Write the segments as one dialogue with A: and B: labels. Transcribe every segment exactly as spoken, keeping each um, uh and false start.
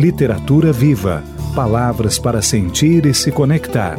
A: Literatura viva. Palavras para sentir e se conectar.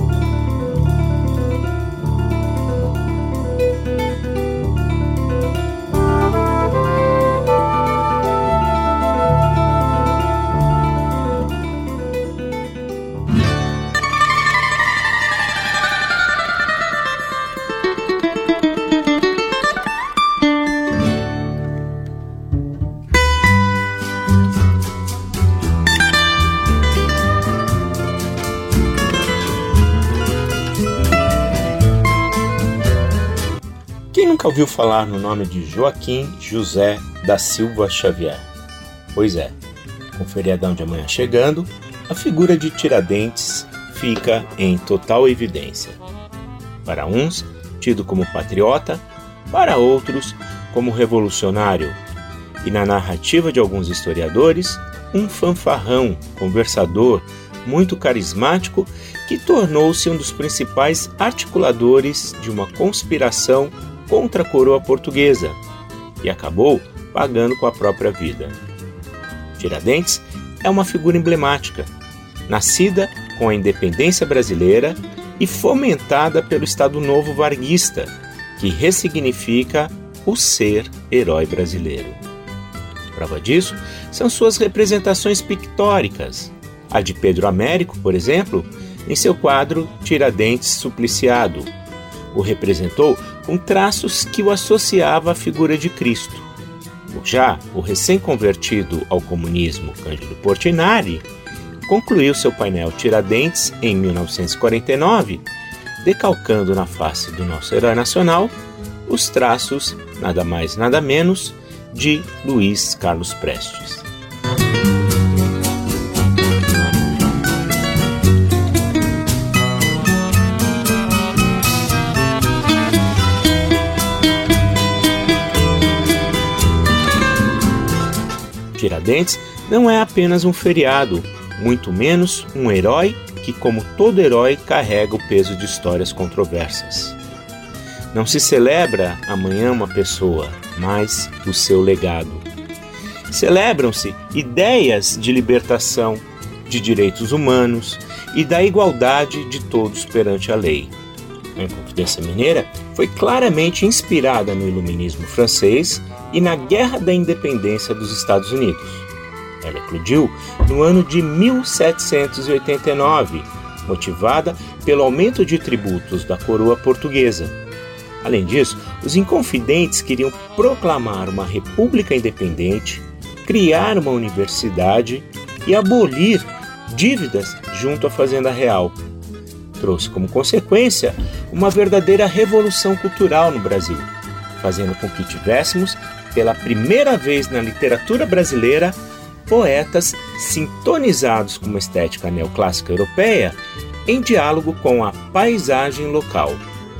B: Quem nunca ouviu falar no nome de Joaquim José da Silva Xavier? Pois é, com o feriadão de amanhã chegando, a figura de Tiradentes fica em total evidência. Para uns, tido como patriota, para outros, como revolucionário, e na narrativa de alguns historiadores, um fanfarrão, conversador, muito carismático, que tornou-se um dos principais articuladores de uma conspiração contra a coroa portuguesa e acabou pagando com a própria vida. Tiradentes é uma figura emblemática, nascida com a independência brasileira e fomentada pelo Estado Novo varguista, que ressignifica o ser herói brasileiro. Prova disso são suas representações pictóricas. A de Pedro Américo, por exemplo, em seu quadro Tiradentes Supliciado, o representou com traços que o associava à figura de Cristo. Já o recém-convertido ao comunismo Cândido Portinari concluiu seu painel Tiradentes em mil novecentos e quarenta e nove, decalcando na face do nosso herói nacional os traços, nada mais nada menos, de Luiz Carlos Prestes. Tiradentes não é apenas um feriado, muito menos um herói que, como todo herói, carrega o peso de histórias controversas. Não se celebra amanhã uma pessoa, mas o seu legado. Celebram-se ideias de libertação, de direitos humanos e da igualdade de todos perante a lei. A Inconfidência Mineira foi claramente inspirada no iluminismo francês e na Guerra da Independência dos Estados Unidos. Ela eclodiu no ano de mil setecentos e oitenta e nove, motivada pelo aumento de tributos da coroa portuguesa. Além disso, os Inconfidentes queriam proclamar uma república independente, criar uma universidade e abolir dívidas junto à Fazenda Real. Trouxe como consequência uma verdadeira revolução cultural no Brasil, fazendo com que tivéssemos, pela primeira vez na literatura brasileira, poetas sintonizados com uma estética neoclássica europeia em diálogo com a paisagem local.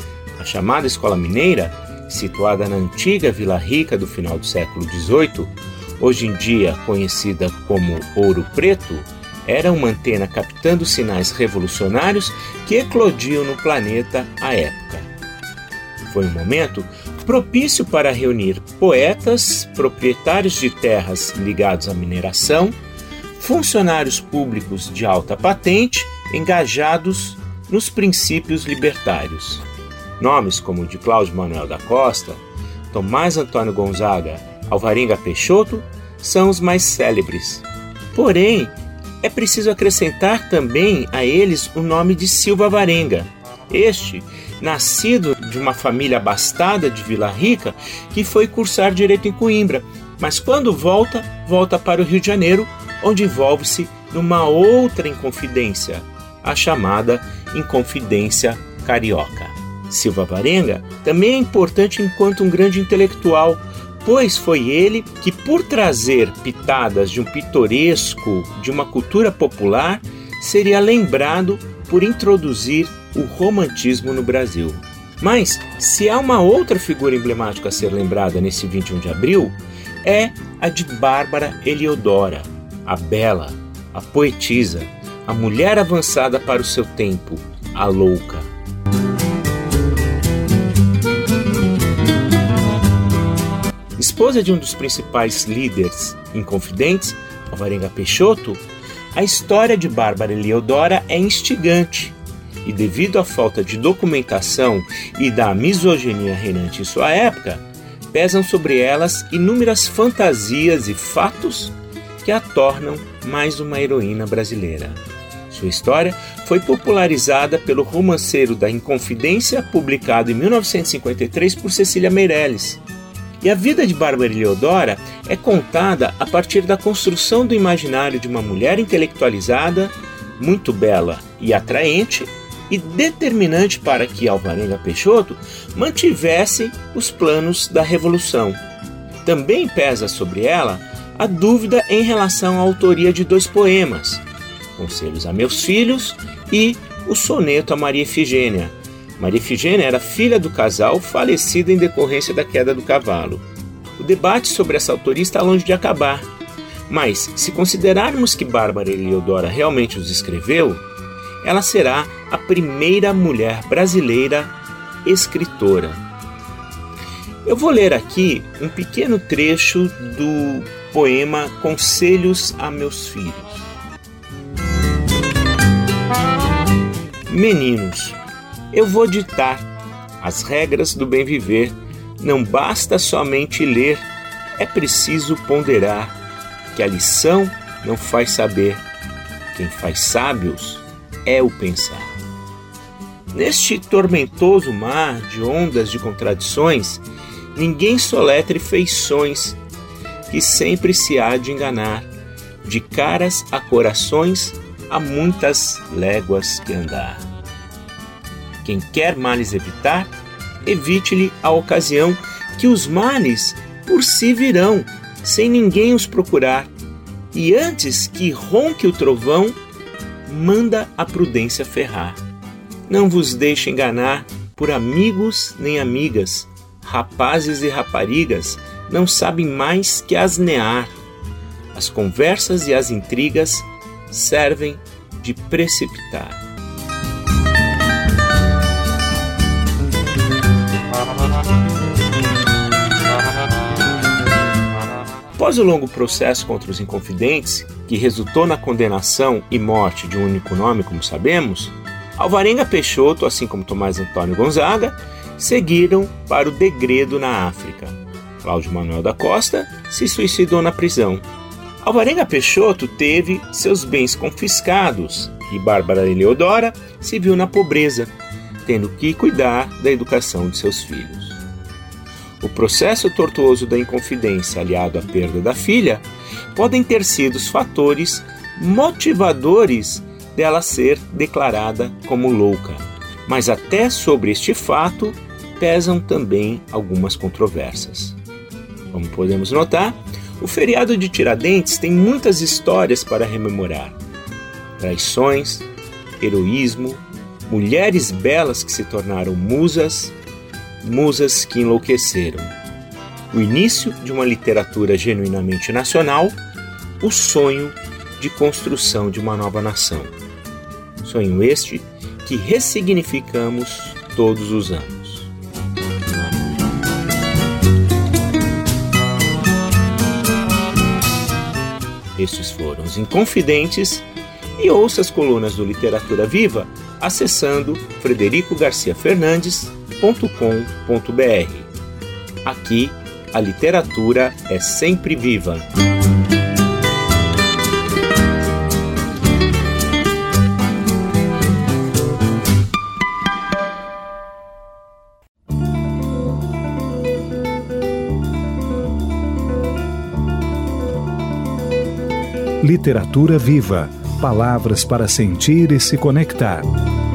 B: A chamada Escola Mineira, situada na antiga Vila Rica do final do século dezoito, hoje em dia conhecida como Ouro Preto, era uma antena captando sinais revolucionários que eclodiam no planeta à época. Foi um momento propício para reunir poetas, proprietários de terras ligados à mineração, funcionários públicos de alta patente, engajados nos princípios libertários. Nomes como o de Cláudio Manuel da Costa, Tomás Antônio Gonzaga, Alvarenga Peixoto são os mais célebres. Porém, é preciso acrescentar também a eles o nome de Silva Alvarenga. Este, nascido de uma família abastada de Vila Rica, que foi cursar Direito em Coimbra, mas quando volta, volta para o Rio de Janeiro, onde envolve-se numa outra inconfidência, a chamada Inconfidência Carioca. Silva Alvarenga também é importante enquanto um grande intelectual, pois foi ele que, por trazer pitadas de um pitoresco, de uma cultura popular, seria lembrado por introduzir o romantismo no Brasil. Mas, se há uma outra figura emblemática a ser lembrada nesse vinte e um de abril, é a de Bárbara Heliodora, a bela, a poetisa, a mulher avançada para o seu tempo, a louca. Esposa de um dos principais líderes inconfidentes, Alvarenga Peixoto, A história de Bárbara Heliodora é instigante e, devido à falta de documentação e da misoginia reinante em sua época, pesam sobre elas inúmeras fantasias e fatos que a tornam mais uma heroína brasileira. Sua história foi popularizada pelo romanceiro da Inconfidência, publicado em mil novecentos e cinquenta e três por Cecília Meirelles. E a vida de Bárbara Heliodora é contada a partir da construção do imaginário de uma mulher intelectualizada, muito bela e atraente, e determinante para que Alvarenga Peixoto mantivesse os planos da Revolução. Também pesa sobre ela a dúvida em relação à autoria de dois poemas, Conselhos a Meus Filhos e o soneto a Maria Efigênia. Maria Efigênia era filha do casal falecido em decorrência da queda do cavalo. O debate sobre essa autoria está longe de acabar, mas se considerarmos que Bárbara Heliodora realmente os escreveu, ela será a primeira mulher brasileira escritora. Eu vou ler aqui um pequeno trecho do poema Conselhos a Meus Filhos. Meninos, eu vou ditar as regras do bem viver. Não basta somente ler, é preciso ponderar que a lição não faz saber. Quem faz sábios é o pensar. Neste tormentoso mar de ondas de contradições, ninguém soletre feições, que sempre se há de enganar. De caras a corações, há muitas léguas que andar. Quem quer males evitar, evite-lhe a ocasião, que os males por si virão, sem ninguém os procurar. E antes que ronque o trovão, manda a prudência ferrar. Não vos deixe enganar por amigos nem amigas. Rapazes e raparigas não sabem mais que asnear. As conversas e as intrigas servem de precipitar. Após o longo processo contra os Inconfidentes, que resultou na condenação e morte de um único nome, como sabemos, Alvarenga Peixoto, assim como Tomás Antônio Gonzaga, seguiram para o degredo na África. Cláudio Manuel da Costa se suicidou na prisão. Alvarenga Peixoto teve seus bens confiscados e Bárbara Heliodora se viu na pobreza, tendo que cuidar da educação de seus filhos. O processo tortuoso da Inconfidência, aliado à perda da filha, podem ter sido os fatores motivadores dela ser declarada como louca. Mas até sobre este fato pesam também algumas controvérsias. Como podemos notar, o feriado de Tiradentes tem muitas histórias para rememorar. Traições, heroísmo, mulheres belas que se tornaram musas, musas que enlouqueceram. O início de uma literatura genuinamente nacional, o sonho de construção de uma nova nação. Sonho este que ressignificamos todos os anos. Estes foram os Inconfidentes, e ouça as colunas do Literatura Viva acessando frederico garcia fernandes ponto com ponto b r. Aqui, a literatura é sempre viva.
A: Literatura Viva. Palavras para sentir e se conectar.